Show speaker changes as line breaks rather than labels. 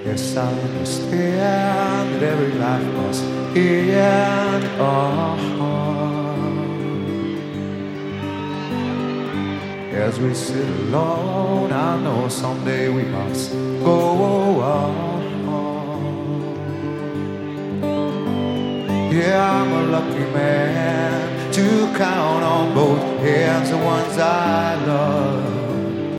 Yes, I understand that every life must end. As we sit alone, I know someday we must go on. Yeah, I'm a lucky man to count on both hands the ones I love.